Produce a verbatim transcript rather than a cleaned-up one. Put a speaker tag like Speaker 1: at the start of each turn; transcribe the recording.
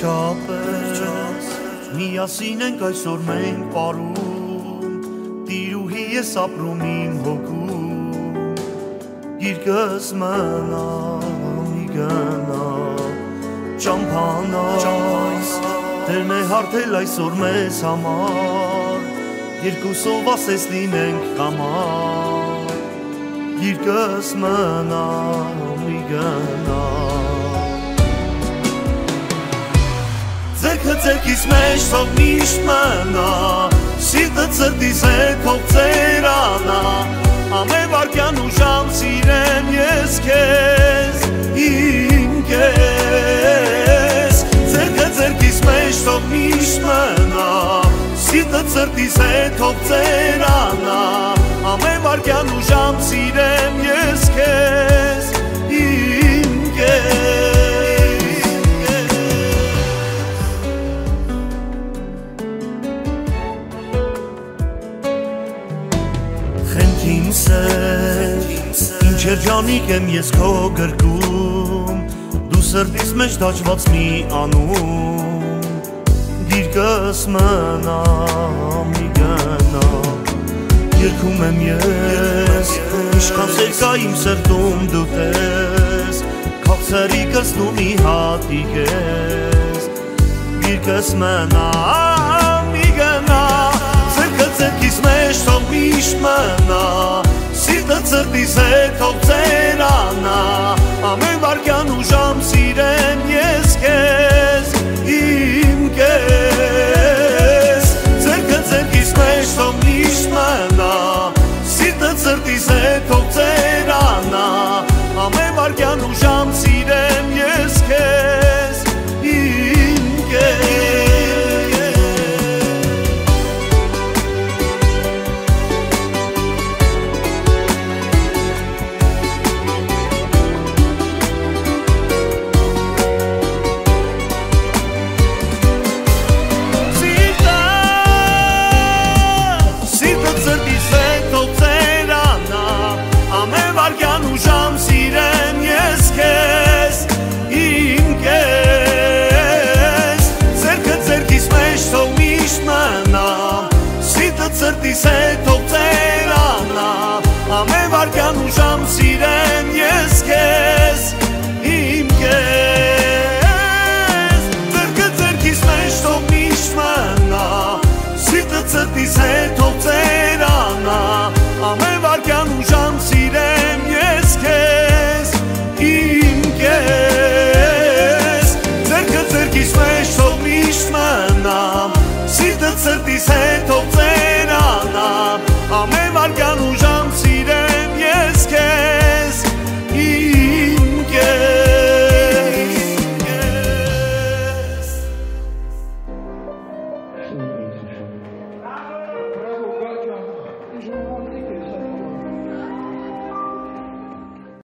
Speaker 1: վերջապես միասին ենք այսօր մենք պարում, տիրուհի ես ապրում իմ հոգում, գիրկս մնա մի գնա ճամփանա, դերն է հարթել այսօր մեզ համար, երկուսով ասես լինենք կամար, գիրկս մնա մի գնա Ձերքը ձերքիս մեջ թող միշտ մնա, սիրտը ծրտիս հետ թող ծերանա, ամեն վարկյան ու ժամ սիրեմ ես քեզ, իմ քեզ Ձերքը ձերքիս մեջ թող միշտ մնա, սիրտը ծրտիս հետ թող ծերանա, ամեն վարկյան ու ժամ սիրեմ ես քեզ, իմ քեզ Իմ սեր, ինչ երջանիկ եմ ես քո գրկում, դու սրտիս մեջ դաջված մի անուն, գիրկս մնա մի գնա, երգում եմ ես, ինչքան սեր կա իմ սրտում դու տես, քաղցրիկս դու մի հատիկ ես, գիրկս մնա մի գնա Ձերքիս մեջ թող միշտ մնա, սիրտը ծրտիս հետ թող ծերանա, ամեն վարկյան ու ժամ սիրեմ ես քեզ, իմ քեզ Ձերքը ձերքիս մեջ թող միշտ մնա, սիրտը ծրտիս հետ թող ծերանա, ամեն վարկյան ու ժամ սիրեմ ես քեզ, իմ քեզ Ծրտիս հետ թող ծերանա, ամեն վարկյան ու ժամ սիրեմ ես քեզ, իմ քեզ Ձերքը ձերքիս մեջ թող միշտ մնա, սիրտը ծրտիս հետ թող ծերանա, ամեն վարկյան ու ժամ սիրեմ ես քեզ, իմ քեզ Ձերքը ձերքիս մեջ թող միշտ մնա, սիրտը ծրտիս հետ թող